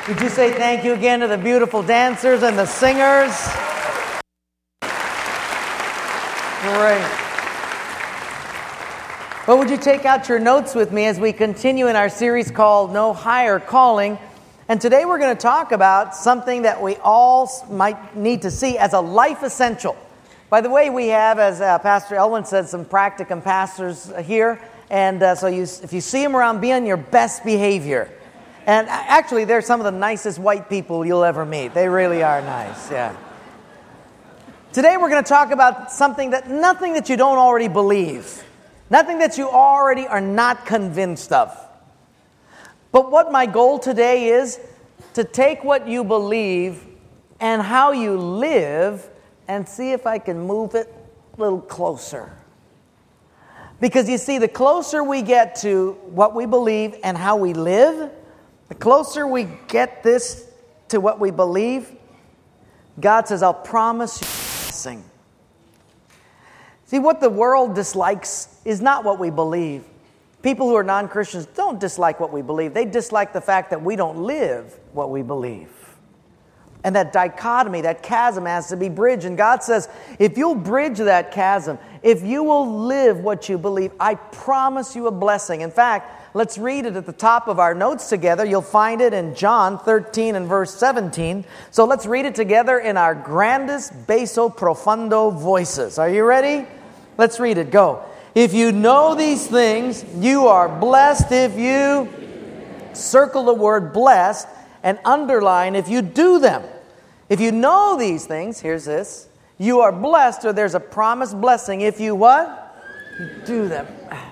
Would you say thank you again to the beautiful dancers and the singers? Great. Well, would you take out your notes with me as we continue in our series called No Higher Calling? And today we're going to talk about something that we all might need to see as a life essential. By the way, we have, as Pastor Elwin said, some practicum pastors here. And so if you see them around, be on your best behavior. And actually, they're some of the nicest white people you'll ever meet. They really are nice, yeah. Today we're going to talk about nothing that you don't already believe. Nothing that you already are not convinced of. But what my goal today is to take what you believe and how you live and see if I can move it a little closer. Because you see, the closer we get to what we believe and how we live, the closer we get this to what we believe, God says, I'll promise you a blessing. See, what the world dislikes is not what we believe. People who are non-Christians don't dislike what we believe. They dislike the fact that we don't live what we believe. And that dichotomy, that chasm has to be bridged. And God says, if you'll bridge that chasm, if you will live what you believe, I promise you a blessing. In fact, let's read it at the top of our notes together. You'll find it in John 13 and verse 17. So let's read it together in our grandest, basso, profundo voices. Are you ready? Let's read it. Go. If you know these things, you are blessed if you circle the word blessed and underline if you do them. If you know these things, here's this, you are blessed, or there's a promised blessing if you what? You do them.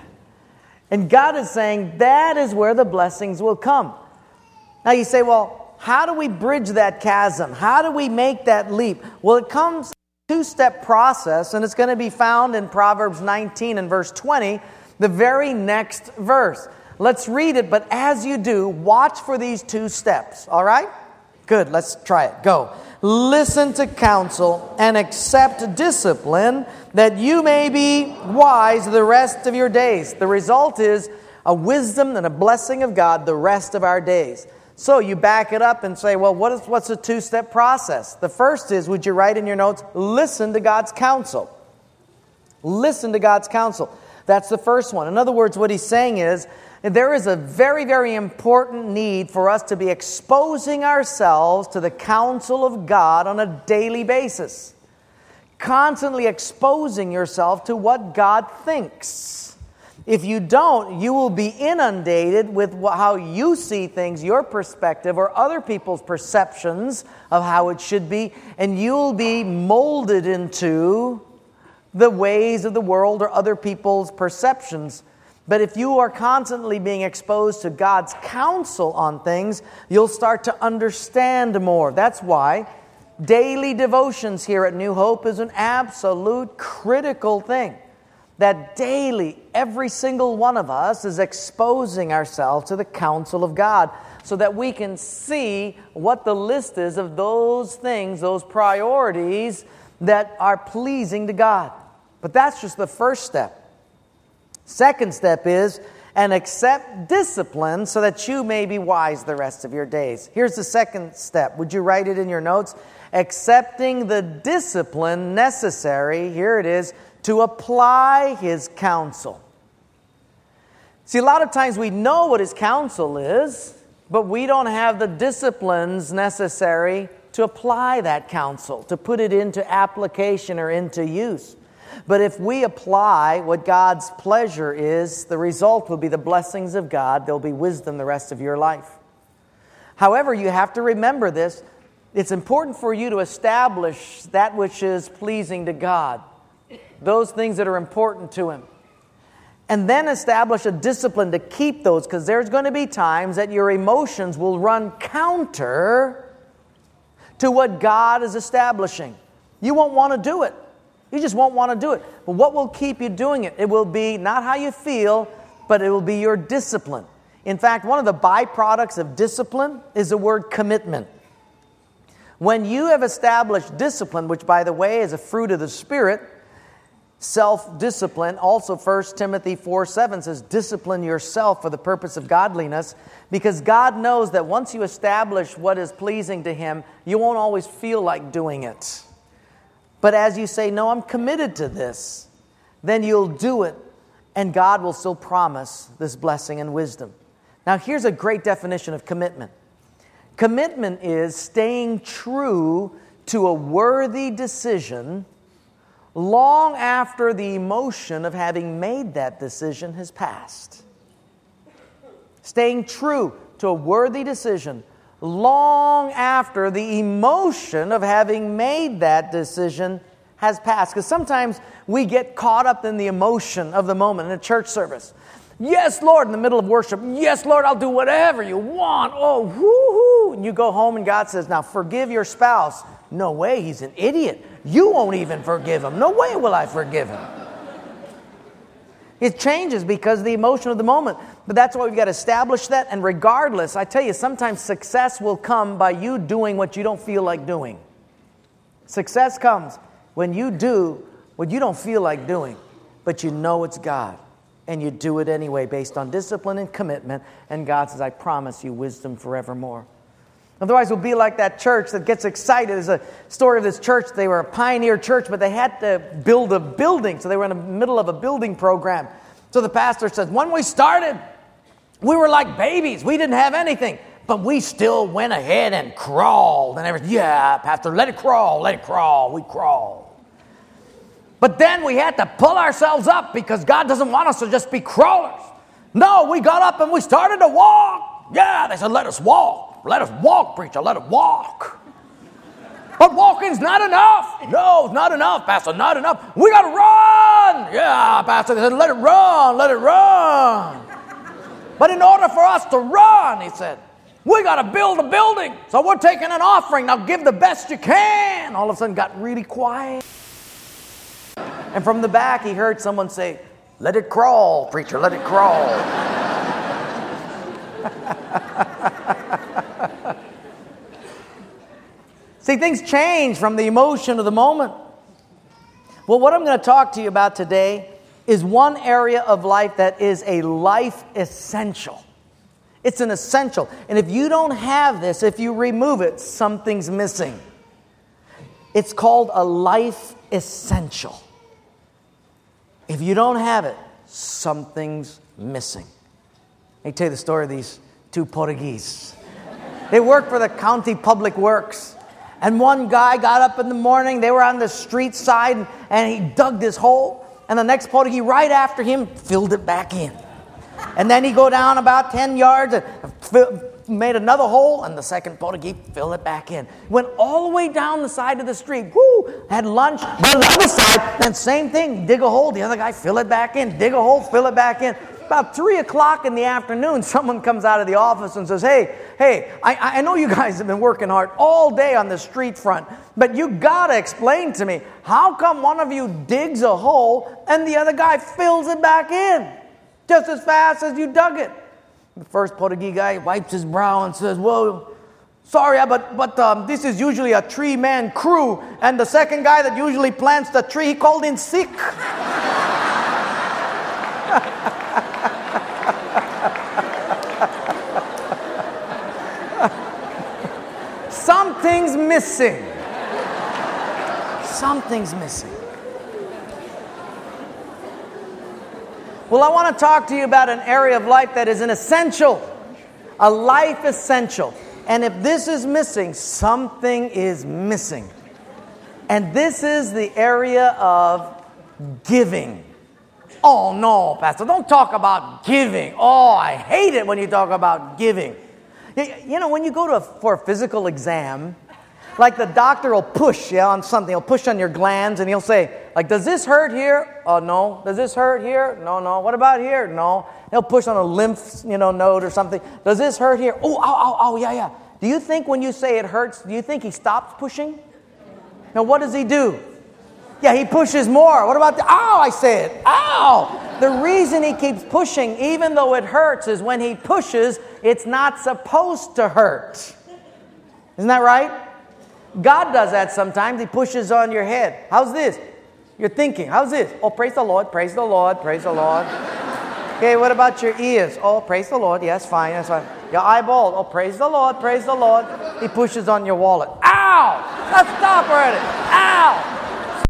And God is saying that is where the blessings will come. Now you say, well, how do we bridge that chasm? How do we make that leap? Well, it comes in a two-step process, and it's going to be found in Proverbs 19 and verse 20, the very next verse. Let's read it, but as you do, watch for these two steps, all right? Good, let's try it. Go. Listen to counsel and accept discipline that you may be wise the rest of your days. The result is a wisdom and a blessing of God the rest of our days. So you back it up and say, well, what's a two-step process? The first is, would you write in your notes, listen to God's counsel. Listen to God's counsel. That's the first one. In other words, what he's saying is, there is a very, very important need for us to be exposing ourselves to the counsel of God on a daily basis. Constantly exposing yourself to what God thinks. If you don't, you will be inundated with how you see things, your perspective, or other people's perceptions of how it should be, and you'll be molded into the ways of the world or other people's perceptions. But if you are constantly being exposed to God's counsel on things, you'll start to understand more. That's why daily devotions here at New Hope is an absolute critical thing. That daily, every single one of us is exposing ourselves to the counsel of God so that we can see what the list is of those things, those priorities that are pleasing to God. But that's just the first step. Second step is, and accept discipline so that you may be wise the rest of your days. Here's the second step. Would you write it in your notes? Accepting the discipline necessary, here it is, to apply His counsel. See, a lot of times we know what His counsel is, but we don't have the disciplines necessary to apply that counsel, to put it into application or into use. But if we apply what God's pleasure is, the result will be the blessings of God. There'll be wisdom the rest of your life. However, you have to remember this. It's important for you to establish that which is pleasing to God, those things that are important to Him. And then establish a discipline to keep those, because there's going to be times that your emotions will run counter to what God is establishing. You won't want to do it. You just won't want to do it. But what will keep you doing it? It will be not how you feel, but it will be your discipline. In fact, one of the byproducts of discipline is the word commitment. When you have established discipline, which by the way is a fruit of the Spirit, Self-discipline, also 1 Timothy 4:7 says, discipline yourself for the purpose of godliness, because God knows that once you establish what is pleasing to Him, you won't always feel like doing it. But as you say, no, I'm committed to this, then you'll do it, and God will still promise this blessing and wisdom. Now, here's a great definition of commitment. Commitment is staying true to a worthy decision long after the emotion of having made that decision has passed. Staying true to a worthy decision long after the emotion of having made that decision has passed. Because sometimes we get caught up in the emotion of the moment in a church service. Yes, Lord, in the middle of worship. Yes, Lord, I'll do whatever you want. Oh, woo-hoo. And you go home and God says, now forgive your spouse. No way, he's an idiot. You won't even forgive him. No way will I forgive him. It changes because of the emotion of the moment. But that's why we've got to establish that. And regardless, I tell you, sometimes success will come by you doing what you don't feel like doing. Success comes when you do what you don't feel like doing, but you know it's God. And you do it anyway based on discipline and commitment. And God says, I promise you wisdom forevermore. Otherwise, we'll be like that church that gets excited. There's a story of this church. They were a pioneer church, but they had to build a building. So they were in the middle of a building program. So the pastor says, when we started, we were like babies. We didn't have anything. But we still went ahead and crawled. And everything. Yeah, pastor, let it crawl, let it crawl. We crawled. But then we had to pull ourselves up because God doesn't want us to just be crawlers. No, we got up and we started to walk. Yeah, they said, let us walk. Let us walk, preacher, let us walk. But walking's not enough. No, it's not enough, pastor, not enough. We got to run. Yeah, pastor, they said, let it run, let it run. But in order for us to run, he said, we got to build a building. So we're taking an offering. Now give the best you can. All of a sudden got really quiet. And from the back, he heard someone say, let it crawl, preacher, let it crawl. See, things change from the emotion of the moment. Well, what I'm going to talk to you about today is one area of life that is a life essential. It's an essential. And if you don't have this, if you remove it, something's missing. It's called a life essential. If you don't have it, something's missing. Let me tell you the story of these two Portuguese. They worked for the county public works. And one guy got up in the morning, they were on the street side, and he dug this hole. And the next Portuguese right after him filled it back in. And then he go down about 10 yards and made another hole, and the second Portuguese filled it back in. Went all the way down the side of the street. Had lunch. Went on the other side, then same thing. Dig a hole, the other guy fill it back in. Dig a hole, fill it back in. About 3 o'clock in the afternoon, someone comes out of the office and says, hey, I know you guys have been working hard all day on the street front, but you got to explain to me, how come one of you digs a hole and the other guy fills it back in just as fast as you dug it? The first Portuguese guy wipes his brow and says, well, sorry, but this is usually a 3-man crew, and the second guy that usually plants the tree, he called in sick. Something's missing. Something's missing. Well, I want to talk to you about an area of life that is an essential, a life essential. And if this is missing, something is missing. And this is the area of giving. Oh, no, Pastor, don't talk about giving. Oh, I hate it when you talk about giving. You know, when you go for a physical exam, like the doctor will push on something. He'll push on your glands and he'll say, like, does this hurt here? Oh, no. Does this hurt here? No. What about here? No. He'll push on a lymph, node or something. Does this hurt here? Oh, ow, yeah. Do you think when you say it hurts, do you think he stops pushing? Now, what does he do? Yeah, he pushes more. What about ow, I said, ow. The reason he keeps pushing, even though it hurts, is when he pushes, it's not supposed to hurt. Isn't that right? God does that sometimes. He pushes on your head. How's this? You're thinking, how's this? Oh, praise the Lord, praise the Lord, praise the Lord. Okay, what about your ears? Oh, praise the Lord. Yes, fine, that's fine. Your eyeball. Oh, praise the Lord, praise the Lord. He pushes on your wallet. Ow! Let's stop already. Ow!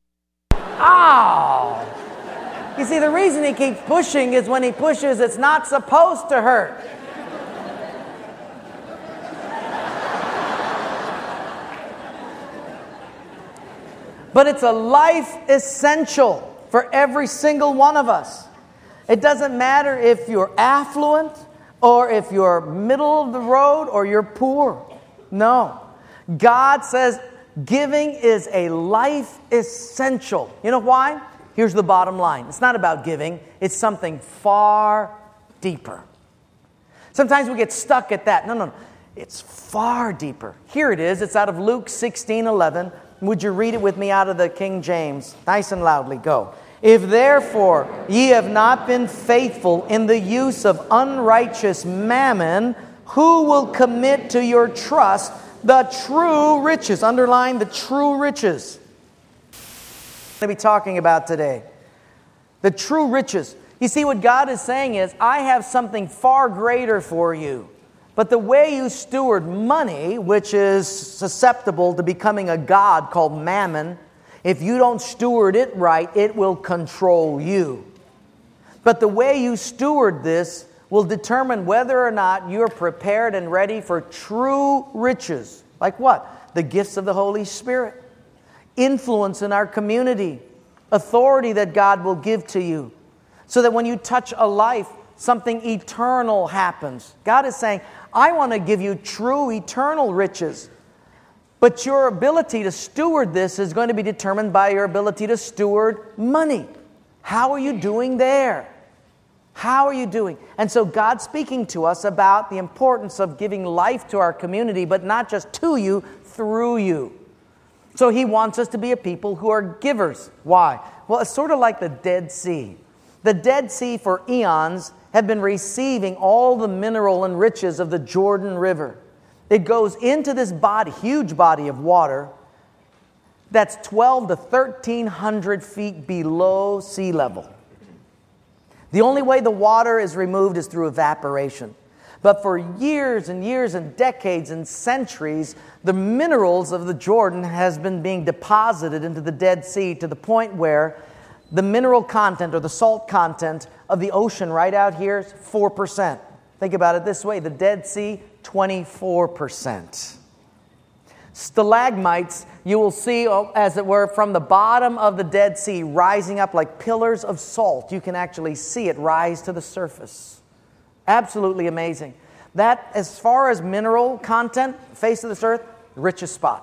Ow! You see, the reason he keeps pushing is when he pushes, it's not supposed to hurt. But it's a life essential for every single one of us. It doesn't matter if you're affluent or if you're middle of the road or you're poor. No. God says giving is a life essential. You know why? Here's the bottom line. It's not about giving. It's something far deeper. Sometimes we get stuck at that. No. It's far deeper. Here it is. It's out of Luke 16:11. Would you read it with me out of the King James? Nice and loudly. Go. If therefore ye have not been faithful in the use of unrighteous mammon, who will commit to your trust the true riches? Underline the true riches. I'm going to be talking about today. The true riches. You see, what God is saying is, I have something far greater for you. But the way you steward money, which is susceptible to becoming a god called mammon, if you don't steward it right, it will control you. But the way you steward this will determine whether or not you're prepared and ready for true riches. Like what? The gifts of the Holy Spirit, influence in our community, authority that God will give to you, so that when you touch a life, something eternal happens. God is saying, I want to give you true eternal riches. But your ability to steward this is going to be determined by your ability to steward money. How are you doing there? How are you doing? And so God's speaking to us about the importance of giving life to our community, but not just to you, through you. So He wants us to be a people who are givers. Why? Well, it's sort of like the Dead Sea. The Dead Sea for eons have been receiving all the mineral and riches of the Jordan River. It goes into this body, huge body of water, that's 12 to 1,300 feet below sea level. The only way the water is removed is through evaporation. But for years and years and decades and centuries, the minerals of the Jordan has been being deposited into the Dead Sea to the point where the mineral content or the salt content of the ocean right out here is 4%. Think about it this way. The Dead Sea, 24%. Stalagmites, you will see, as it were, from the bottom of the Dead Sea, rising up like pillars of salt. You can actually see it rise to the surface. Absolutely amazing. That, as far as mineral content, face of this earth, the richest spot.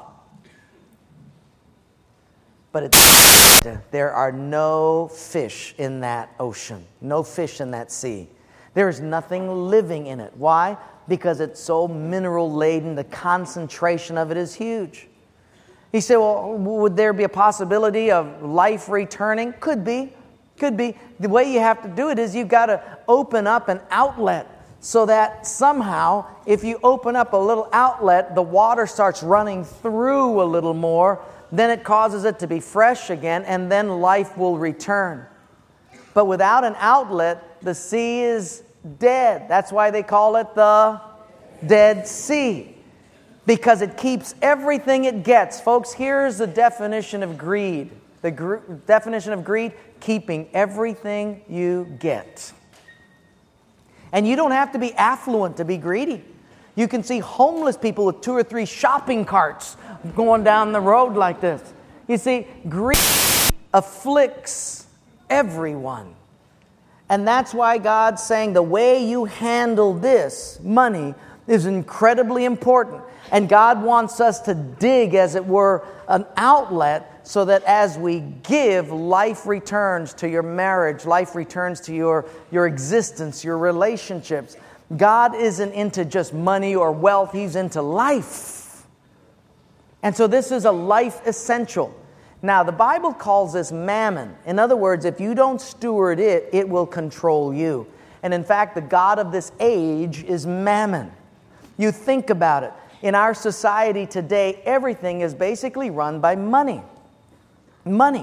But there are no fish in that ocean, no fish in that sea. There is nothing living in it. Why? Because it's so mineral laden, the concentration of it is huge. He said, well, would there be a possibility of life returning? Could be. The way you have to do it is you've got to open up an outlet so that somehow, if you open up a little outlet, the water starts running through a little more. Then it causes it to be fresh again, and then life will return. But without an outlet, the sea is dead. That's why they call it the Dead Sea, because it keeps everything it gets. Folks, here's the definition of greed. The definition of greed, keeping everything you get. And you don't have to be affluent to be greedy. You can see homeless people with 2 or 3 shopping carts going down the road like this. You see, greed afflicts everyone. And that's why God's saying the way you handle this money is incredibly important. And God wants us to dig, as it were, an outlet so that as we give, life returns to your marriage, life returns to your existence, your relationships. God isn't into just money or wealth. He's into life. And so this is a life essential. Now, the Bible calls this mammon. In other words, if you don't steward it, it will control you. And in fact, the god of this age is mammon. You think about it. In our society today, everything is basically run by money. Money.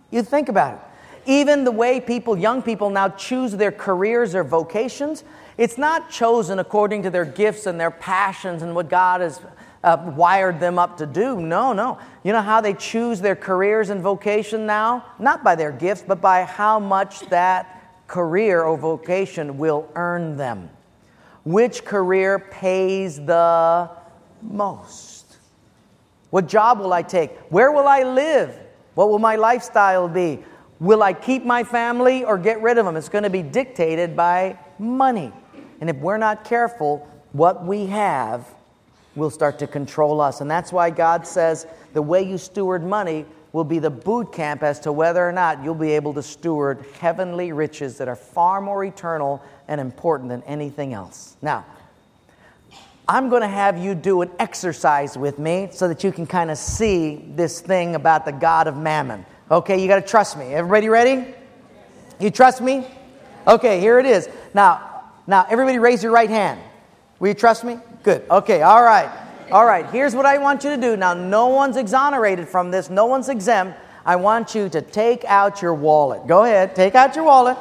You think about it. Even the way young people now choose their careers or vocations, it's not chosen according to their gifts and their passions and what God has wired them up to do. No. You know how they choose their careers and vocation now? Not by their gifts, but by how much that career or vocation will earn them. Which career pays the most? What job will I take? Where will I live? What will my lifestyle be? Will I keep my family or get rid of them? It's going to be dictated by money. And if we're not careful, what we have will start to control us. And that's why God says the way you steward money will be the boot camp as to whether or not you'll be able to steward heavenly riches that are far more eternal and important than anything else. Now, I'm going to have you do an exercise with me so that you can kind of see this thing about the God of Mammon. Okay, you got to trust me. Everybody ready? You trust me? Okay, here it is. Now, everybody raise your right hand. Will you trust me? Good. Okay, all right. All right, here's what I want you to do. Now, no one's exonerated from this. No one's exempt. I want you to take out your wallet. Go ahead, take out your wallet.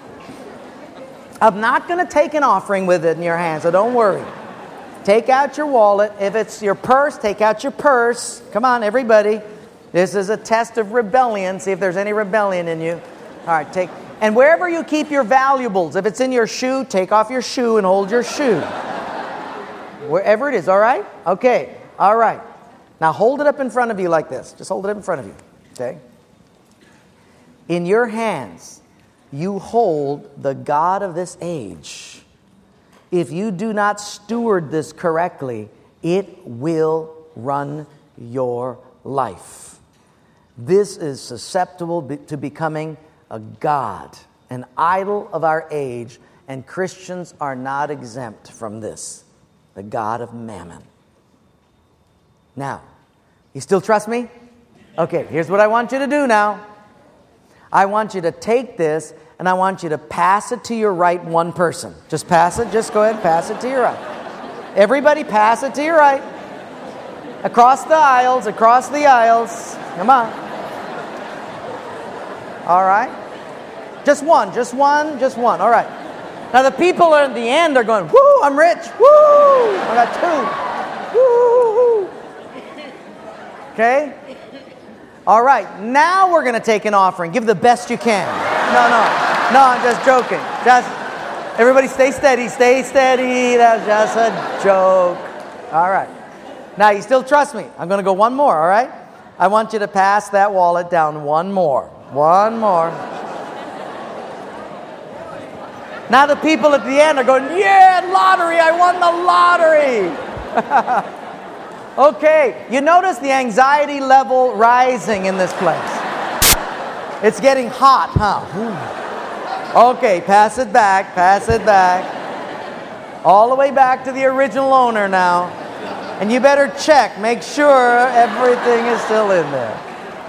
I'm not going to take an offering with it in your hand, so don't worry. Take out your wallet. If it's your purse, take out your purse. Come on, everybody. This is a test of rebellion. See if there's any rebellion in you. All right, and wherever you keep your valuables, if it's in your shoe, take off your shoe and hold your shoe. Wherever it is, all right? Okay, all right. Now hold it up in front of you like this. Just hold it up in front of you, okay? In your hands, you hold the God of this age. If you do not steward this correctly, it will run your life. This is susceptible to becoming a god, an idol of our age, and Christians are not exempt from this. The God of Mammon. Now, you still trust me? Okay, here's what I want you to do now. I want you to take this and I want you to pass it to your right one person. Just pass it. Just go ahead and pass it to your right. Everybody pass it to your right. Across the aisles, across the aisles. Come on. All right. Just one. All right. Now the people at the end are going, woo, I'm rich. Woo, I got 2. Woo. Okay? All right, now we're going to take an offering. Give the best you can. No, I'm just joking. Just, everybody stay steady. That's just a joke. All right. Now you still trust me. I'm going to go one more, all right? I want you to pass that wallet down one more. Now the people at the end are going, yeah, lottery, I won the lottery. Okay, you notice the anxiety level rising in this place. It's getting hot, huh? Okay, pass it back. All the way back to the original owner now. And you better check, make sure everything is still in there.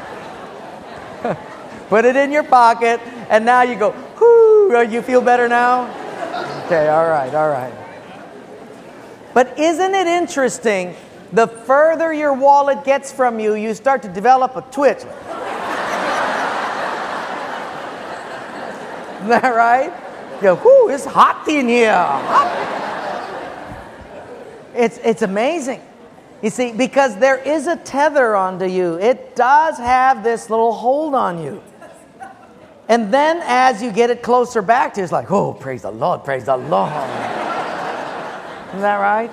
Put it in your pocket, and now you go, whoo, you feel better now? Okay, all right. But isn't it interesting, the further your wallet gets from you, you start to develop a twitch. Isn't that right? You go, whoo, it's hot in here. It's amazing. You see, because there is a tether onto you. It does have this little hold on you. And then as you get it closer back to you, it's like, oh, praise the Lord. Isn't that right?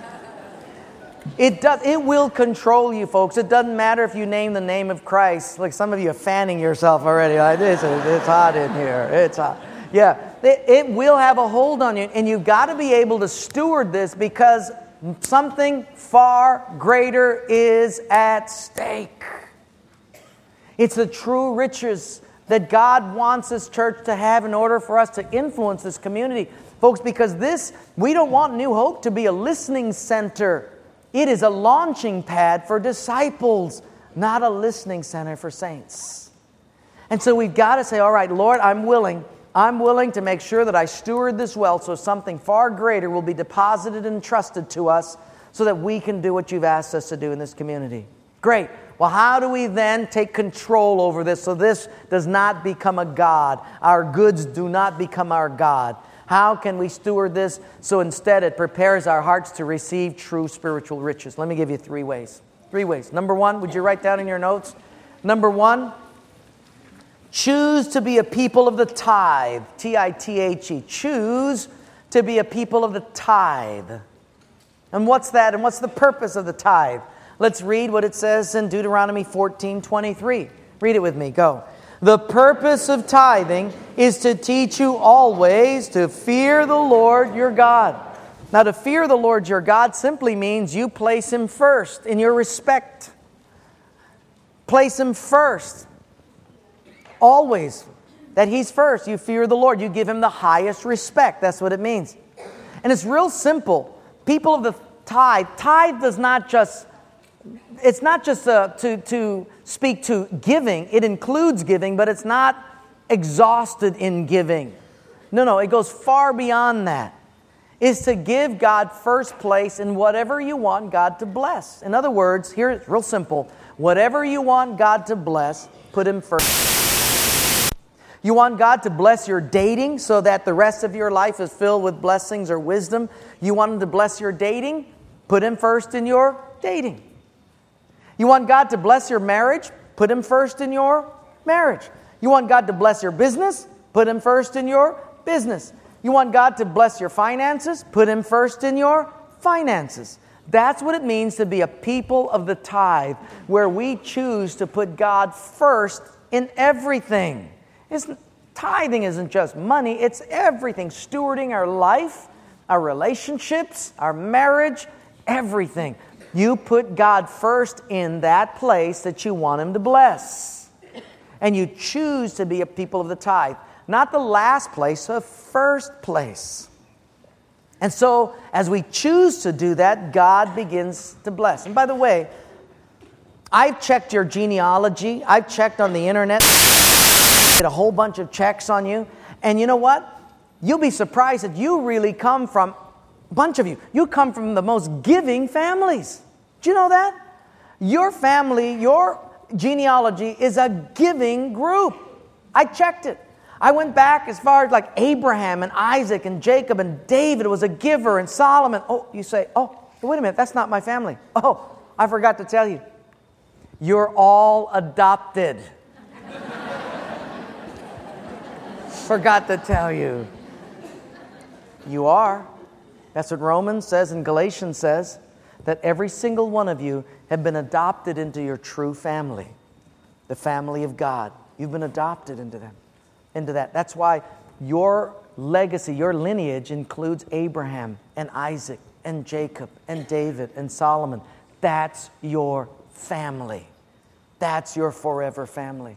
It will control you, folks. It doesn't matter if you name the name of Christ. Like some of you are fanning yourself already. Like this, it's hot in here. It's hot. Yeah, it will have a hold on you. And you've got to be able to steward this because something far greater is at stake. It's the true riches that God wants this church to have in order for us to influence this community. Folks, because we don't want New Hope to be a listening center. It is a launching pad for disciples, not a listening center for saints. And so we've got to say, all right, Lord, I'm willing to make sure that I steward this well so something far greater will be deposited and entrusted to us so that we can do what you've asked us to do in this community. Great. Well, how do we then take control over this so this does not become a god? Our goods do not become our god. How can we steward this so instead it prepares our hearts to receive true spiritual riches? Let me give you 3 ways. 3 ways. Number 1, would you write down in your notes? Number 1, choose to be a people of the tithe. T-I-T-H-E. Choose to be a people of the tithe. And what's that? And what's the purpose of the tithe? Let's read what it says in Deuteronomy 14:23. Read it with me. Go. The purpose of tithing is to teach you always to fear the Lord your God. Now, to fear the Lord your God simply means you place Him first in your respect. Place Him first. Always. That He's first. You fear the Lord. You give Him the highest respect. That's what it means. And it's real simple. People of the tithe does not just... It's not just to speak to giving. It includes giving, but it's not exhausted in giving. No, it goes far beyond that. It's to give God first place in whatever you want God to bless. In other words, here it's real simple. Whatever you want God to bless, put Him first. You want God to bless your dating so that the rest of your life is filled with blessings or wisdom. You want Him to bless your dating? Put Him first in your dating. You want God to bless your marriage? Put Him first in your marriage. You want God to bless your business? Put Him first in your business. You want God to bless your finances? Put Him first in your finances. That's what it means to be a people of the tithe, where we choose to put God first in everything. Tithing isn't just money, it's everything. Stewarding our life, our relationships, our marriage, everything. You put God first in that place that you want Him to bless. And you choose to be a people of the tithe. Not the last place, the first place. And so, as we choose to do that, God begins to bless. And by the way, I've checked your genealogy. I've checked on the internet. Did a whole bunch of checks on you. And you know what? You'll be surprised that you really come from... bunch of you come from the most giving families. Do you know that? Your family, your genealogy is a giving group. I checked it. I went back as far as like Abraham and Isaac and Jacob and David was a giver and Solomon. Oh, you say, oh, wait a minute, that's not my family. Oh, I forgot to tell you. You're all adopted. Forgot to tell you. You are. That's what Romans says and Galatians says, that every single one of you have been adopted into your true family, the family of God. You've been adopted into that. That's why your legacy, your lineage includes Abraham and Isaac and Jacob and David and Solomon. That's your family. That's your forever family.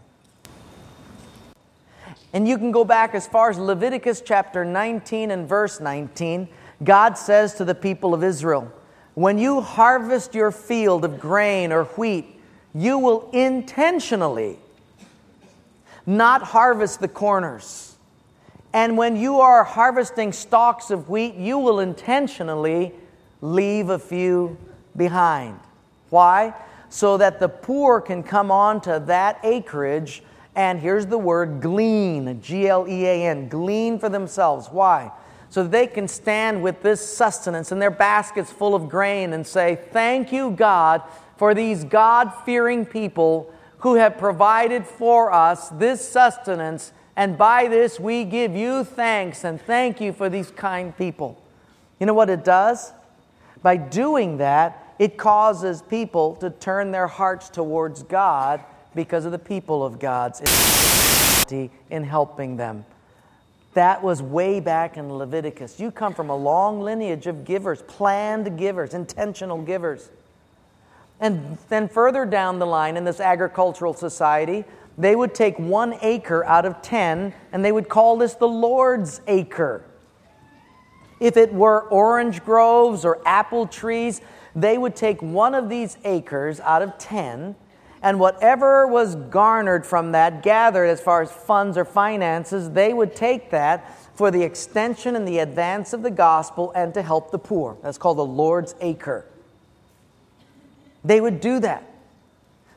And you can go back as far as Leviticus chapter 19 and verse 19. God says to the people of Israel, when you harvest your field of grain or wheat, you will intentionally not harvest the corners. And when you are harvesting stalks of wheat, you will intentionally leave a few behind. Why? So that the poor can come onto that acreage and here's the word glean, G-L-E-A-N, glean for themselves. Why? So that they can stand with this sustenance in their baskets full of grain and say, thank you, God, for these God-fearing people who have provided for us this sustenance, and by this we give you thanks, and thank you for these kind people. You know what it does? By doing that, it causes people to turn their hearts towards God because of the people of God's in helping them. That was way back in Leviticus. You come from a long lineage of givers, planned givers, intentional givers. And then further down the line in this agricultural society, they would take 1 acre out of 10, and they would call this the Lord's acre. If it were orange groves or apple trees, they would take one of these acres out of 10, and whatever was garnered from that, gathered as far as funds or finances, they would take that for the extension and the advance of the gospel and to help the poor. That's called the Lord's acre. They would do that.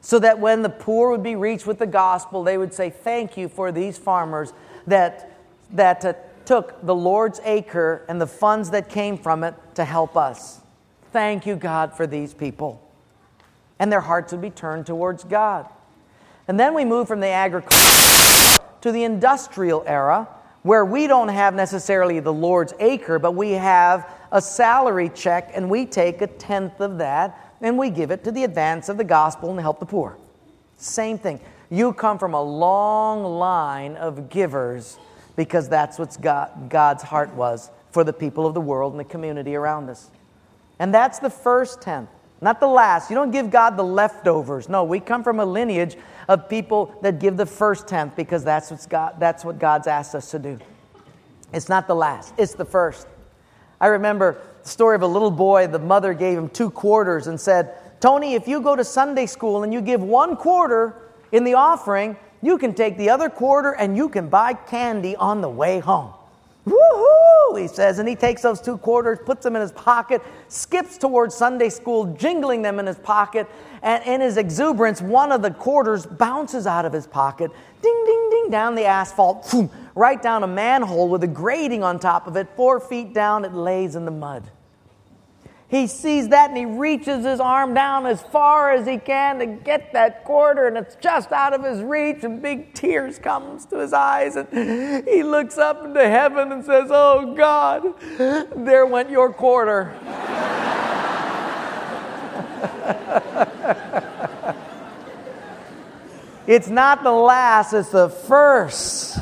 so that when the poor would be reached with the gospel, they would say, thank you for these farmers that took the Lord's acre and the funds that came from it to help us. Thank you, God, for these people. And their hearts would be turned towards God. And then we move from the agricultural to the industrial era, where we don't have necessarily the Lord's acre, but we have a salary check, and we take a tenth of that, and we give it to the advance of the gospel and help the poor. Same thing. You come from a long line of givers, because that's what God's heart was for the people of the world and the community around us. And that's the first tenth, not the last. You don't give God the leftovers. No, we come from a lineage of people that give the first tenth, because that's what God's asked us to do. It's not the last, it's the first. I remember the story of a little boy. The mother gave him 2 quarters and said, Tony, if you go to Sunday school and you give 1 quarter in the offering, you can take the other quarter and you can buy candy on the way home. Woohoo, he says, and he takes those 2 quarters, puts them in his pocket, skips towards Sunday school, jingling them in his pocket, and in his exuberance, one of the quarters bounces out of his pocket, ding, ding, ding, down the asphalt, boom, right down a manhole with a grating on top of it. 4 feet down, it lays in the mud. He sees that and he reaches his arm down as far as he can to get that quarter, and it's just out of his reach, and big tears comes to his eyes, and he looks up into heaven and says, oh God, there went your quarter. It's not the last, it's the first.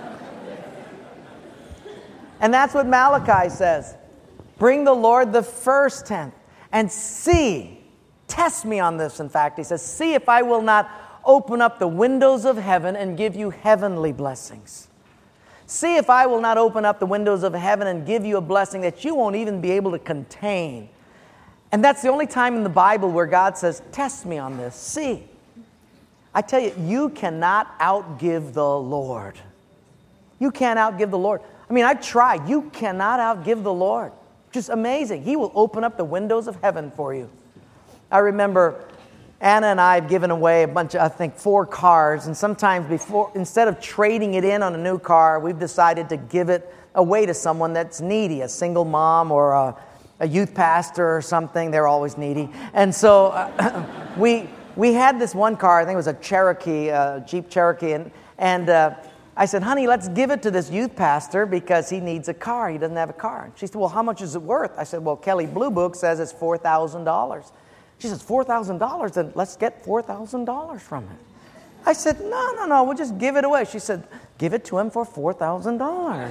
And that's what Malachi says. Bring the Lord the first tenth and see, test me on this, in fact. He says, see if I will not open up the windows of heaven and give you heavenly blessings. See if I will not open up the windows of heaven and give you a blessing that you won't even be able to contain. And that's the only time in the Bible where God says, test me on this. See. I tell you, you cannot outgive the Lord. You can't outgive the Lord. I mean, I tried. You cannot outgive the Lord. Just amazing. He will open up the windows of heaven for you. I remember Anna and I have given away a bunch of, I think, 4 cars. And sometimes instead of trading it in on a new car, we've decided to give it away to someone that's needy, a single mom or a youth pastor or something. They're always needy. And so we had this one car, I think it was a Cherokee, Jeep Cherokee, and I said, honey, let's give it to this youth pastor because he needs a car. He doesn't have a car. She said, well, how much is it worth? I said, well, Kelley Blue Book says it's $4,000. She says, $4,000? Then let's get $4,000 from it. I said, no, we'll just give it away. She said, give it to him for $4,000.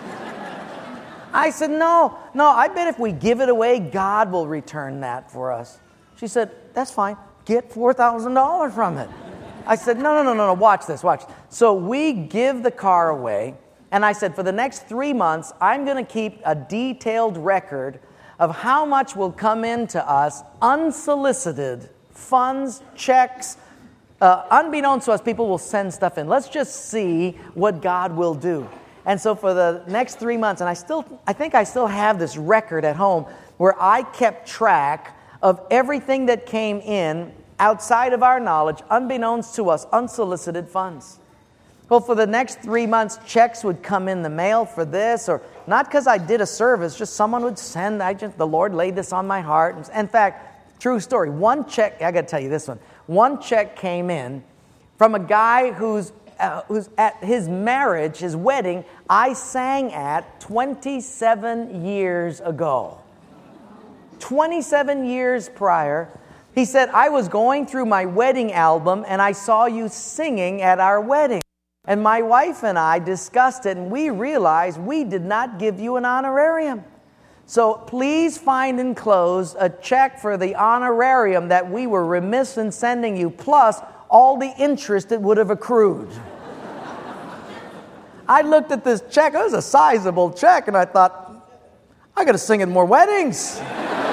I said, no, I bet if we give it away, God will return that for us. She said, that's fine. Get $4,000 from it. I said, no, watch this. So we give the car away, and I said, for the next 3 months, I'm going to keep a detailed record of how much will come into us unsolicited funds, checks. Unbeknownst to us, people will send stuff in. Let's just see what God will do. And so for the next 3 months, and I think I still have this record at home where I kept track of everything that came in outside of our knowledge, unbeknownst to us, unsolicited funds. Well, for the next 3 months, checks would come in the mail for this, or not because I did a service, just someone would send. The Lord laid this on my heart. In fact, true story, one check, I got to tell you this one. One check came in from a guy who's at his marriage, his wedding, I sang at 27 years ago. 27 years prior. He said, I was going through my wedding album and I saw you singing at our wedding. And my wife and I discussed it and we realized we did not give you an honorarium. So please find enclosed a check for the honorarium that we were remiss in sending you, plus all the interest it would have accrued. I looked at this check, it was a sizable check, and I thought, I got to sing at more weddings.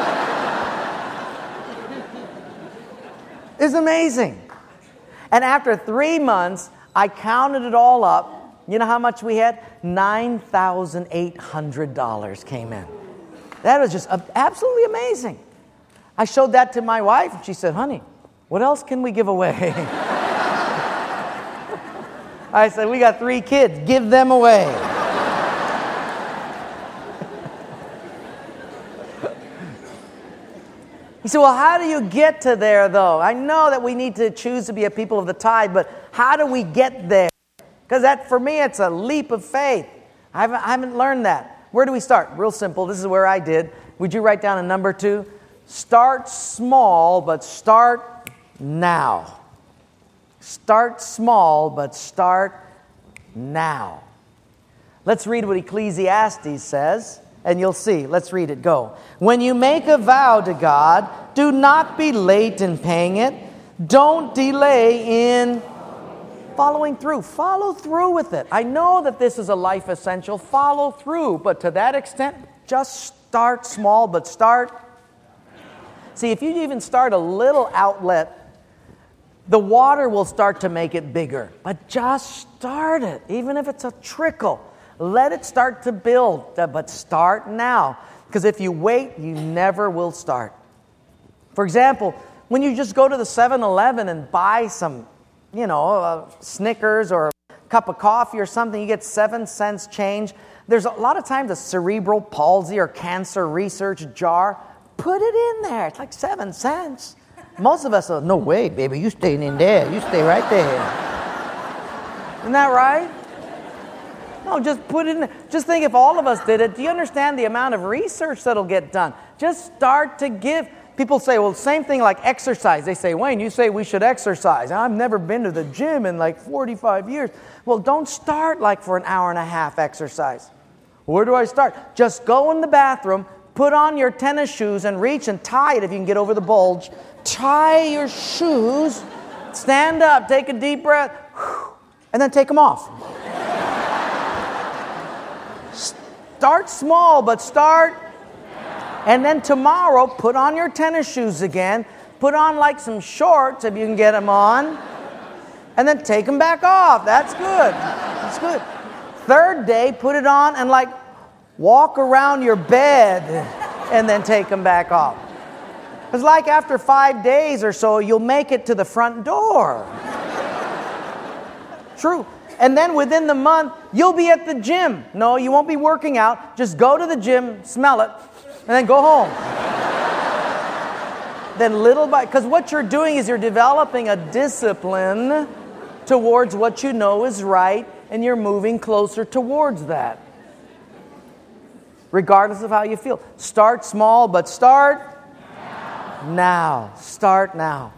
It's amazing. And after 3 months, I counted it all up. You know how much we had? $9,800 came in. That was just absolutely amazing. I showed that to my wife, and she said, honey, What else can we give away? I said, we got 3 kids. Give them away. You say, well, how do you get to there, though? I know that we need to choose to be a people of the tithe, but how do we get there? Because for me, it's a leap of faith. I haven't learned that. Where do we start? Real simple. This is where I did. Would you write down a number 2? Start small, but start now. Start small, but start now. Let's read what Ecclesiastes says, and you'll see. Let's read it. Go. When you make a vow to God, do not be late in paying it. Don't delay in following through. Follow through with it. I know that this is a life essential. Follow through. But to that extent, just start small, but start. See, if you even start a little outlet, the water will start to make it bigger. But just start it, even if it's a trickle. Let it start to build, but start now. Because if you wait, you never will start. For example, when you just go to the 7-Eleven and buy some, Snickers or a cup of coffee or something, you get 7 cents change. There's a lot of times a cerebral palsy or cancer research jar. Put it in there. It's like 7 cents. Most of us are, no way, baby, you staying in there. You stay right there. Isn't that right? No, just put it in there. Just think if all of us did it, do you understand the amount of research that'll get done? Just start to give. People say, well, same thing like exercise. They say, Wayne, you say we should exercise. I've never been to the gym in like 45 years. Well, don't start like for an hour and a half exercise. Where do I start? Just go in the bathroom, put on your tennis shoes and reach and tie it if you can get over the bulge. Tie your shoes, stand up, take a deep breath, and then take them off. Start small, but start. And then tomorrow, put on your tennis shoes again. Put on like some shorts if you can get them on. And then take them back off. That's good. That's good. Third day, put it on and like walk around your bed and then take them back off. It's like after 5 days or so, you'll make it to the front door. True. And then within the month, you'll be at the gym. No, you won't be working out. Just go to the gym, smell it, and then go home. Then little by... Because what you're doing is you're developing a discipline towards what you know is right, and you're moving closer towards that. Regardless of how you feel. Start small, but start now. Start now.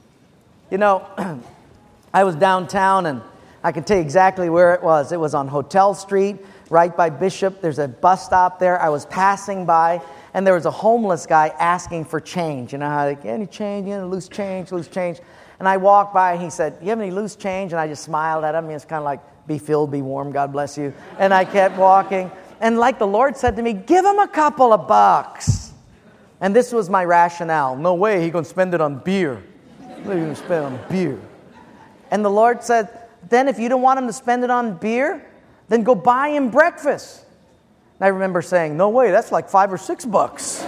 I was downtown, and I can tell you exactly where it was. It was on Hotel Street, right by Bishop. There's a bus stop there. I was passing by, and there was a homeless guy asking for change. You know how, like, any change? Loose change, loose change. And I walked by, and he said, you have any loose change? And I just smiled at him. It's kind of like, be filled, be warm, God bless you. And I kept walking. And like the Lord said to me, give him a couple of bucks. And this was my rationale. No way, he's going to spend it on beer. He's going to spend it on beer. And the Lord said, then if you don't want him to spend it on beer, then go buy him breakfast. And I remember saying, no way, that's like $5 or $6.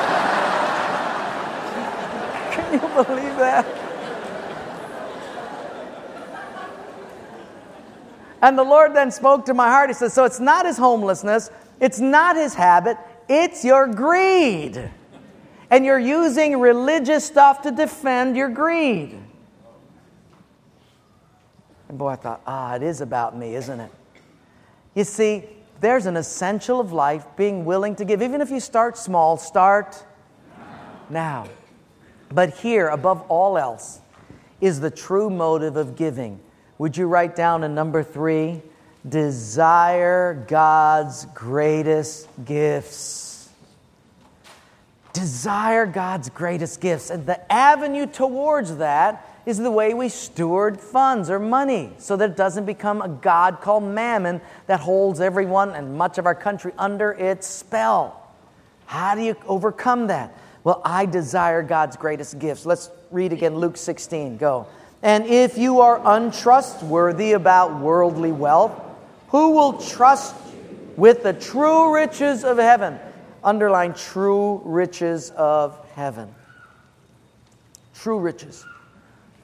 Can you believe that? And the Lord then spoke to my heart. He says, so it's not his homelessness, it's not his habit, it's your greed. And you're using religious stuff to defend your greed. And boy, I thought, it is about me, isn't it? You see, there's an essential of life, being willing to give. Even if you start small, start now. But here, above all else, is the true motive of giving. Would you write down in number 3, desire God's greatest gifts. Desire God's greatest gifts. And the avenue towards that is the way we steward funds or money so that it doesn't become a god called mammon that holds everyone and much of our country under its spell. How do you overcome that? Well, I desire God's greatest gifts. Let's read again Luke 16. Go. And if you are untrustworthy about worldly wealth, who will trust you with the true riches of heaven? Underline true riches of heaven. True riches.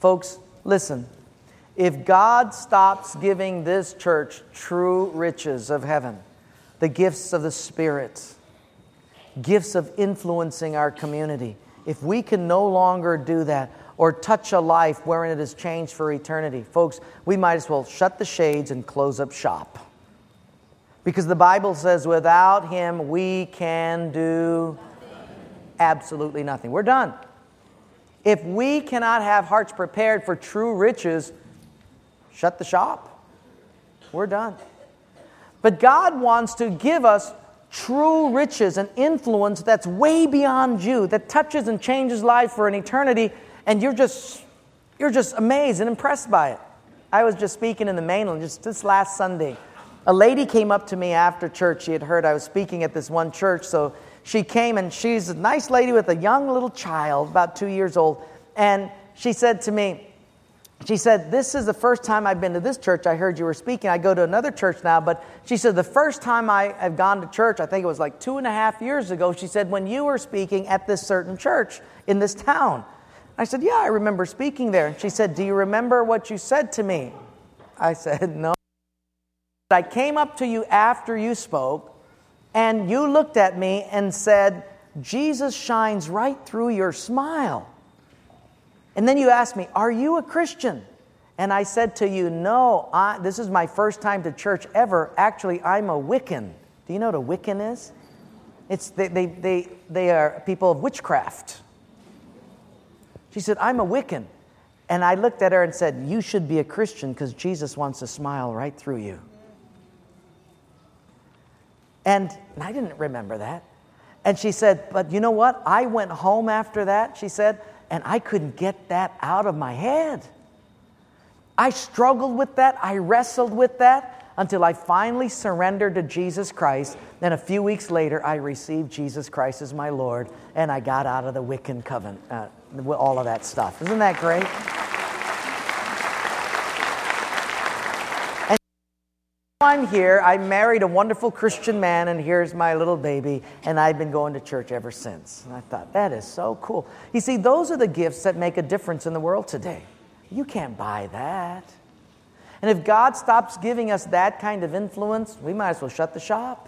Folks, listen. If God stops giving this church true riches of heaven, the gifts of the Spirit, gifts of influencing our community, if we can no longer do that or touch a life wherein it is changed for eternity, folks, we might as well shut the shades and close up shop. Because the Bible says without Him we can do absolutely nothing. We're done. If we cannot have hearts prepared for true riches, shut the shop. We're done. But God wants to give us true riches and influence that's way beyond you, that touches and changes lives for an eternity, and you're just amazed and impressed by it. I was just speaking in the mainland just this last Sunday. A lady came up to me after church. She had heard I was speaking at this one church, so she came, and she's a nice lady with a young little child, about 2 years old, and she said to me, she said, "This is the first time I've been to this church. I heard you were speaking. I go to another church now." But she said, "The first time I have gone to church, I think it was like 2.5 years ago," she said, "when you were speaking at this certain church in this town." I said, "Yeah, I remember speaking there." And she said, "Do you remember what you said to me?" I said, "No." "I came up to you after you spoke, and you looked at me and said, 'Jesus shines right through your smile.' And then you asked me, 'Are you a Christian?' And I said to you, 'No, this is my first time to church ever. Actually, I'm a Wiccan.'" Do you know what a Wiccan is? It's they are people of witchcraft. She said, "I'm a Wiccan." And I looked at her and said, "You should be a Christian because Jesus wants to smile right through you." And I didn't remember that. And she said, "But you know what? I went home after that," she said, "and I couldn't get that out of my head. I struggled with that. I wrestled with that until I finally surrendered to Jesus Christ. Then a few weeks later, I received Jesus Christ as my Lord, and I got out of the Wiccan coven, all of that stuff." Isn't that great? I'm here, I married a wonderful Christian man, and here's my little baby, and I've been going to church ever since. And I thought, that is so cool. You see, those are the gifts that make a difference in the world today. You can't buy that. And if God stops giving us that kind of influence, we might as well shut the shop.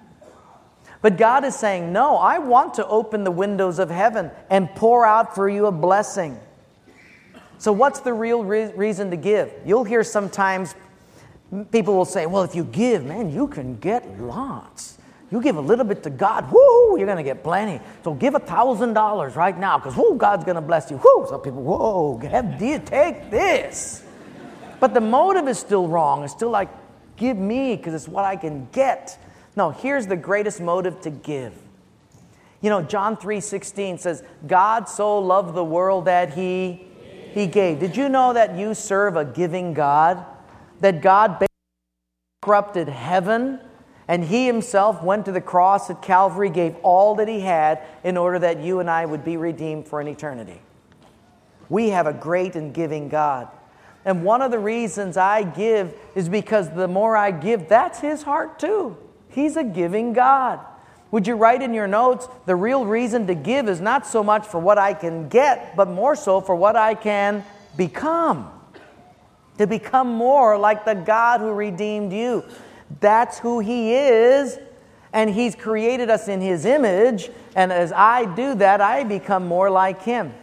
But God is saying, no, I want to open the windows of heaven and pour out for you a blessing. So what's the real reason to give? You'll hear sometimes people will say, well, if you give, man, you can get lots. You give a little bit to God, whoo, you're going to get plenty. So give $1,000 right now because, whoo, God's going to bless you. Whoo, so people, whoa, take this. But the motive is still wrong. It's still like, give me because it's what I can get. No, here's the greatest motive to give. You know, John 3:16 says, God so loved the world that He gave. Did you know that you serve a giving God? That God bankrupted heaven, and He Himself went to the cross at Calvary, gave all that He had in order that you and I would be redeemed for an eternity. We have a great and giving God. And one of the reasons I give is because the more I give, that's His heart too. He's a giving God. Would you write in your notes, the real reason to give is not so much for what I can get, but more so for what I can become. To become more like the God who redeemed you. That's who He is, and He's created us in His image, and as I do that, I become more like Him.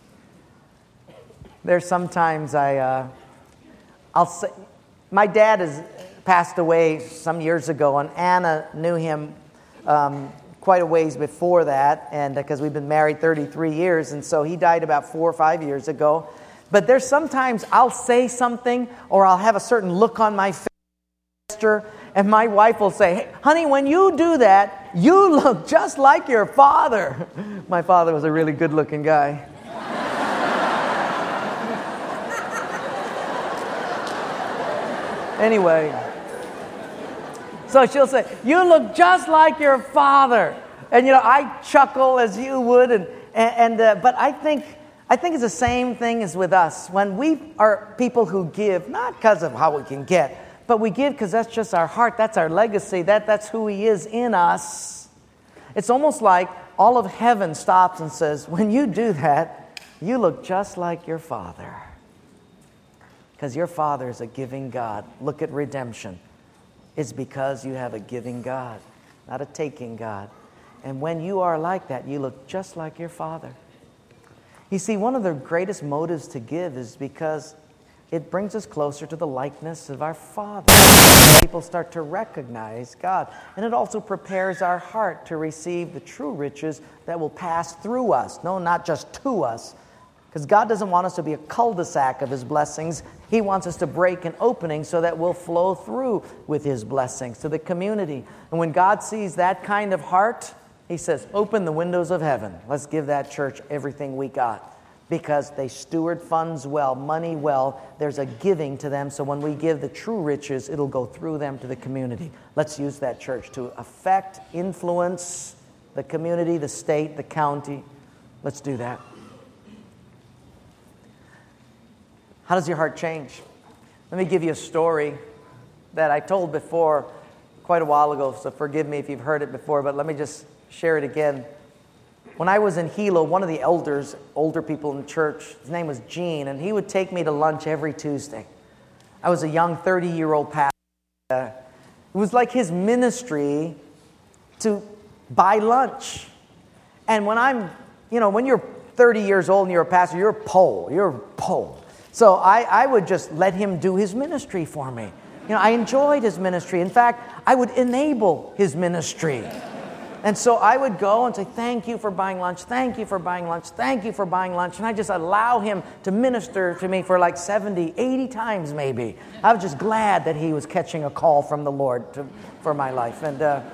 There's sometimes I'll say, my dad has passed away some years ago, and Anna knew him quite a ways before that, and because we've been married 33 years, and so he died about 4 or 5 years ago. But there's sometimes I'll say something or I'll have a certain look on my face, and my wife will say, hey, honey, when you do that, you look just like your father. My father was a really good-looking guy. Anyway, so she'll say, you look just like your father. And, you know, I chuckle as you would, but I think it's the same thing as with us. When we are people who give, not because of how we can get, but we give because that's just our heart, that's our legacy, that's who He is in us. It's almost like all of heaven stops and says, when you do that, you look just like your Father. Because your Father is a giving God. Look at redemption. It's because you have a giving God, not a taking God. And when you are like that, you look just like your Father. You see, one of the greatest motives to give is because it brings us closer to the likeness of our Father. People start to recognize God. And it also prepares our heart to receive the true riches that will pass through us. No, not just to us. Because God doesn't want us to be a cul-de-sac of His blessings. He wants us to break an opening so that we'll flow through with His blessings to the community. And when God sees that kind of heart, He says, open the windows of heaven. Let's give that church everything we got. Because they steward funds well, money well. There's a giving to them. So when we give the true riches, it'll go through them to the community. Let's use that church to affect, influence the community, the state, the county. Let's do that. How does your heart change? Let me give you a story that I told before quite a while ago, so forgive me if you've heard it before, but let me just share it again. When I was in Hilo, one of the elders, older people in the church, his name was Gene, and he would take me to lunch every Tuesday. I was a young 30-year-old pastor. It was like his ministry to buy lunch. And when you're 30 years old and you're a pastor, you're a pole. So I would just let him do his ministry for me. I enjoyed his ministry. In fact, I would enable his ministry. And so I would go and say, thank you for buying lunch, thank you for buying lunch, thank you for buying lunch. And I just allow him to minister to me for like 70, 80 times maybe. I was just glad that he was catching a call from the Lord for my life.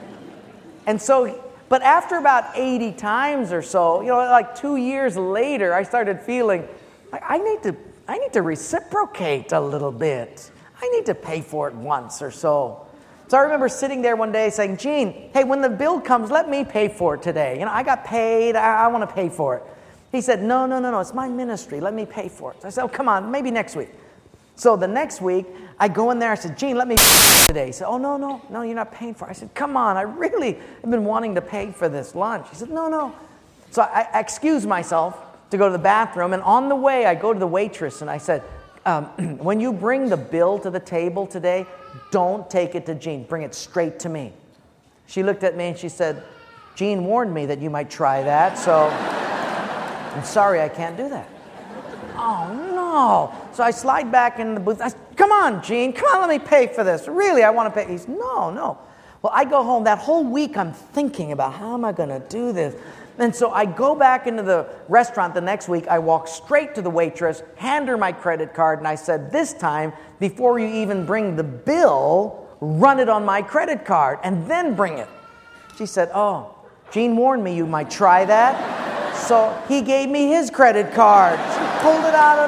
But after about 80 times or so, like 2 years later, I started feeling like I need to reciprocate a little bit. I need to pay for it once or so. So I remember sitting there one day saying, Gene, hey, when the bill comes, let me pay for it today. I got paid. I want to pay for it. He said, no, it's my ministry. Let me pay for it. So I said, oh, come on, maybe next week. So the next week, I go in there. I said, Gene, let me pay today. He said, oh, no, you're not paying for it. I said, come on, I really have been wanting to pay for this lunch. He said, no. So I excused myself to go to the bathroom. And on the way, I go to the waitress and I said, when you bring the bill to the table today, don't take it to Gene. Bring it straight to me. She looked at me and she said, Gene warned me that you might try that, so I'm sorry I can't do that. Oh, no. So I slide back in the booth. I said, come on, Gene. Come on, let me pay for this. Really, I want to pay. He said, no. Well, I go home. That whole week I'm thinking about how am I going to do this? And so I go back into the restaurant the next week. I walk straight to the waitress, hand her my credit card, and I said, this time, before you even bring the bill, run it on my credit card, and then bring it. She said, oh, Gene warned me you might try that. So he gave me his credit card. She pulled it out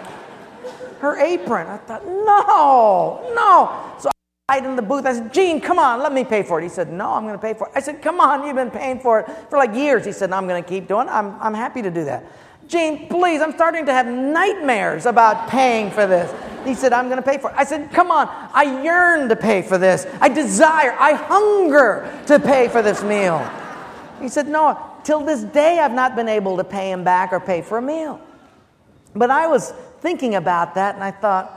of her apron. I thought, no. So in the booth, I said, Gene, come on, let me pay for it. He said, no, I'm going to pay for it. I said, come on, you've been paying for it for like years. He said, no, I'm going to keep doing it. I'm happy to do that. Gene, please, I'm starting to have nightmares about paying for this. He said, I'm going to pay for it. I said, come on, I yearn to pay for this. I hunger to pay for this meal. He said, no, till this day I've not been able to pay him back or pay for a meal. But I was thinking about that and I thought,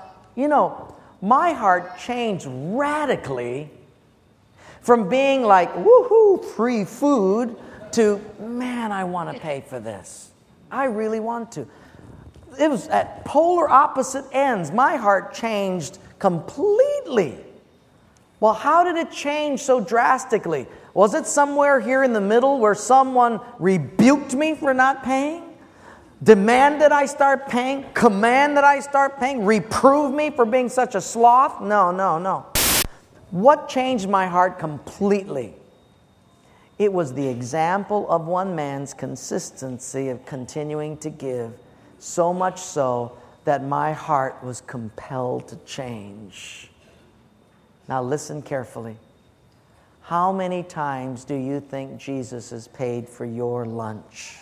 my heart changed radically from being like, woohoo, free food, to, man, I want to pay for this. I really want to. It was at polar opposite ends. My heart changed completely. Well, how did it change so drastically? Was it somewhere here in the middle where someone rebuked me for not paying? Demand that I start paying? Command that I start paying? Reprove me for being such a sloth? No. What changed my heart completely? It was the example of one man's consistency of continuing to give, so much so that my heart was compelled to change. Now listen carefully. How many times do you think Jesus has paid for your lunch?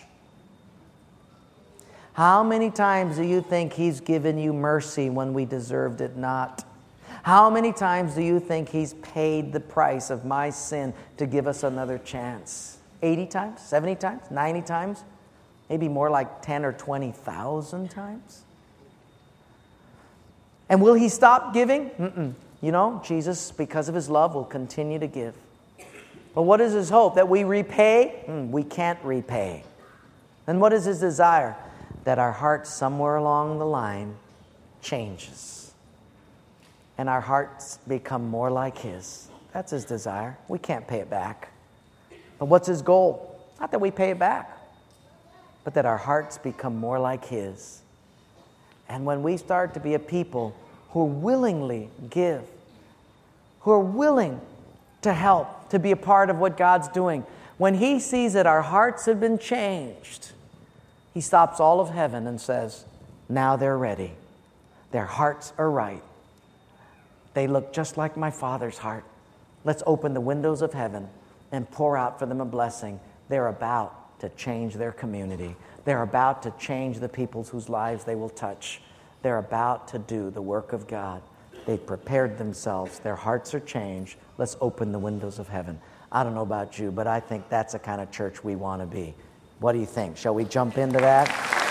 How many times do you think He's given you mercy when we deserved it not? How many times do you think He's paid the price of my sin to give us another chance? 80 times? 70 times? 90 times? Maybe more like 10 or 20,000 times? And will he stop giving? Mm-mm. You know, Jesus, because of his love, will continue to give. But what is his hope? That we repay? We can't repay. And what is his desire? That our heart somewhere along the line changes. And our hearts become more like his. That's his desire. We can't pay it back. But what's his goal? Not that we pay it back, but that our hearts become more like his. And when we start to be a people who willingly give, who are willing to help, to be a part of what God's doing, when he sees that our hearts have been changed, he stops all of heaven and says, now they're ready. Their hearts are right. They look just like my Father's heart. Let's open the windows of heaven and pour out for them a blessing. They're about to change their community. They're about to change the peoples whose lives they will touch. They're about to do the work of God. They've prepared themselves. Their hearts are changed. Let's open the windows of heaven. I don't know about you, but I think that's the kind of church we want to be. What do you think? Shall we jump into that?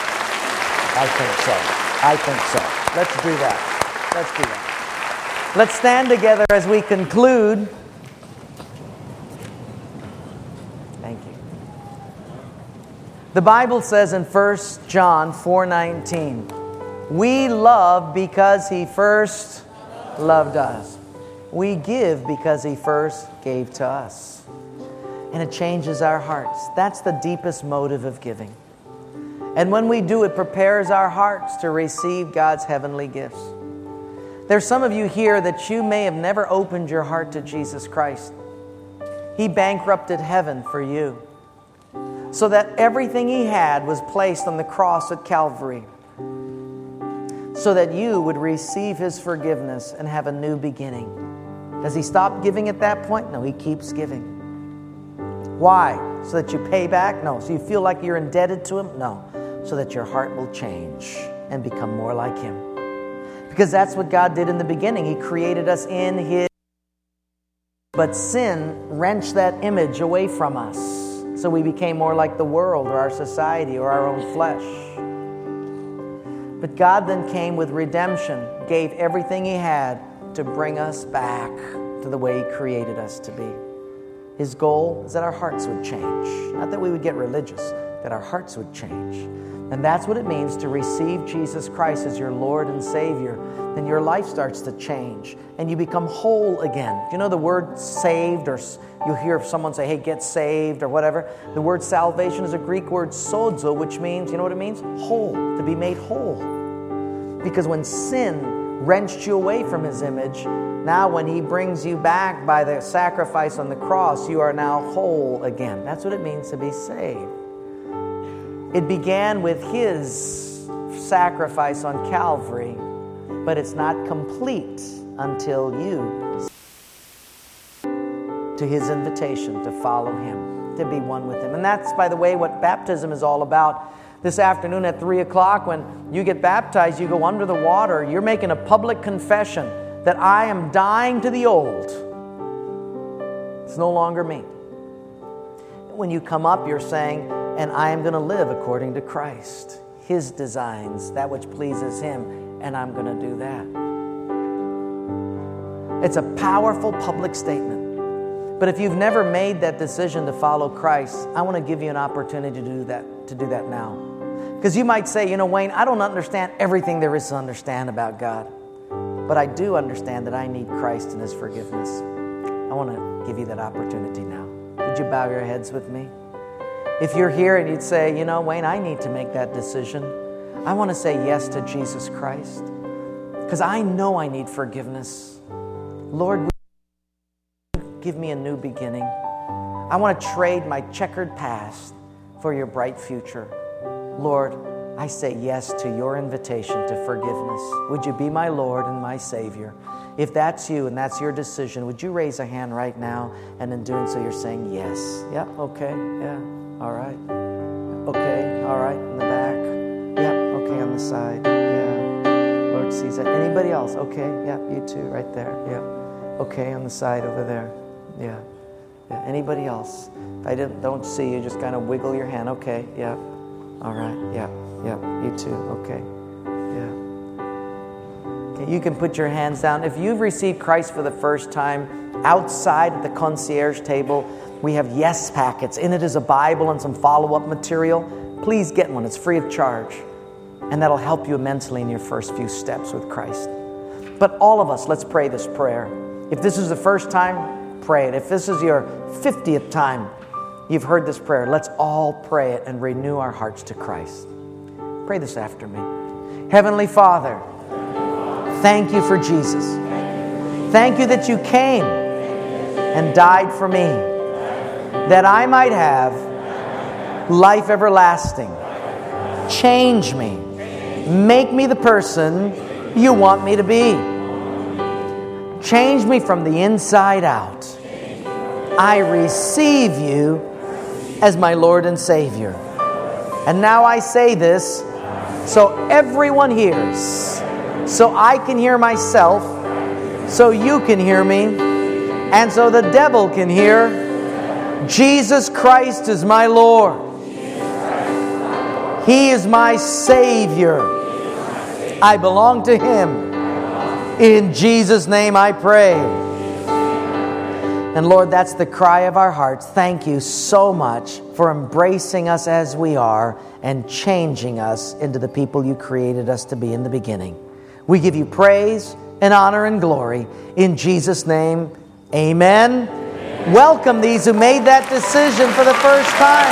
I think so. Let's do that. Let's stand together as we conclude. Thank you. The Bible says in 1 John 4:19, we love because he first loved us. We give because he first gave to us. And it changes our hearts. That's the deepest motive of giving. And when we do, it prepares our hearts to receive God's heavenly gifts. There's some of you here that you may have never opened your heart to Jesus Christ. He bankrupted heaven for you, so that everything he had was placed on the cross at Calvary, so that you would receive his forgiveness and have a new beginning. Does he stop giving at that point? No, he keeps giving. Why? So that you pay back? No. So you feel like you're indebted to him? No. So that your heart will change and become more like him. Because that's what God did in the beginning. He created us in his... But sin wrenched that image away from us. So we became more like the world or our society or our own flesh. But God then came with redemption, gave everything he had to bring us back to the way he created us to be. His goal is that our hearts would change. Not that we would get religious, that our hearts would change. And that's what it means to receive Jesus Christ as your Lord and Savior. Then your life starts to change and you become whole again. Do you know the word saved, or you hear someone say, hey, get saved or whatever? The word salvation is a Greek word sozo, which means, you know what it means? Whole, to be made whole. Because when sin wrenched you away from his image, now when he brings you back by the sacrifice on the cross, you are now whole again. That's what it means to be saved. It began with his sacrifice on Calvary, but it's not complete until you to his invitation to follow him, to be one with him. And that's, by the way, what baptism is all about. This afternoon at 3 o'clock, when you get baptized, you go under the water. You're making a public confession that I am dying to the old. It's no longer me. When you come up, you're saying, and I am going to live according to Christ, his designs, that which pleases him, and I'm going to do that. It's a powerful public statement. But if you've never made that decision to follow Christ, I want to give you an opportunity to do that now. Because you might say, you know, Wayne, I don't understand everything there is to understand about God. But I do understand that I need Christ and his forgiveness. I want to give you that opportunity now. Would you bow your heads with me? If you're here and you'd say, you know, Wayne, I need to make that decision. I want to say yes to Jesus Christ. Because I know I need forgiveness. Lord, will you give me a new beginning? I want to trade my checkered past for your bright future. Lord, I say yes to your invitation to forgiveness. Would you be my Lord and my Savior? If that's you and that's your decision, would you raise a hand right now? And in doing so, you're saying yes. Yeah, okay, yeah, all right. Okay, all right, in the back. Yeah, okay, on the side. Yeah, Lord sees that. Anybody else? Okay, yeah, you too, right there. Yeah, okay, on the side over there. Yeah, yeah. Anybody else? If I don't see you, just kind of wiggle your hand. Okay, yeah, all right, yeah. Yeah, you too. Okay. Yeah. You can put your hands down. If you've received Christ for the first time, outside at the concierge table, we have yes packets. In it is a Bible and some follow-up material. Please get one. It's free of charge. And that'll help you immensely in your first few steps with Christ. But all of us, let's pray this prayer. If this is the first time, pray it. If this is your 50th time you've heard this prayer, let's all pray it and renew our hearts to Christ. Pray this after me. Heavenly Father, thank you for Jesus. Thank you that you came and died for me, that I might have life everlasting. Change me. Make me the person you want me to be. Change me from the inside out. I receive you as my Lord and Savior. And now I say this so everyone hears, so I can hear myself, so you can hear me, and so the devil can hear. Jesus Christ is my Lord. He is my Savior. I belong to Him. In Jesus' name I pray. And Lord, that's the cry of our hearts. Thank you so much for embracing us as we are and changing us into the people you created us to be in the beginning. We give you praise and honor and glory. In Jesus' name, amen. Welcome these who made that decision for the first time.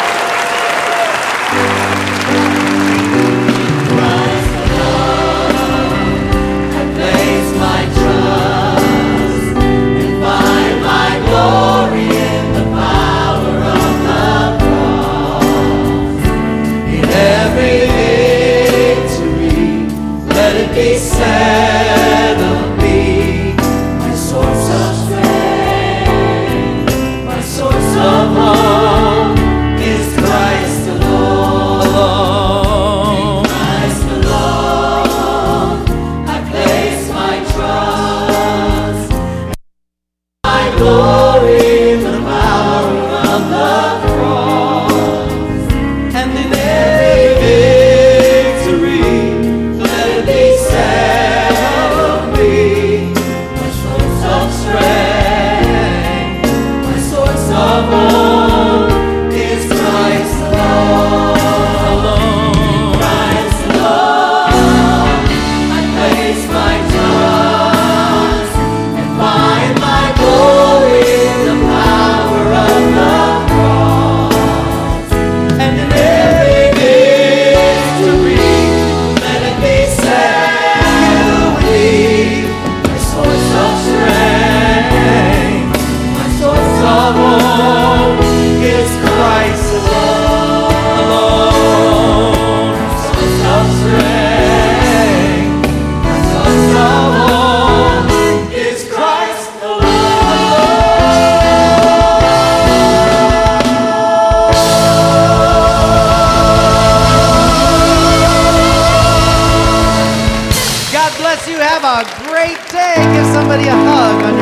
Be said of me, my source of strength, my source of hope is Christ alone. In Christ alone, I place my trust, my glory in the power of the cross, and in every victory, let it be said of me, my source of strength, my source of hope is Christ alone. Christ alone, I place my trust and find my glory in the power of the cross, and in every victory, let it be said. God bless you. Have a great day. Give somebody a hug on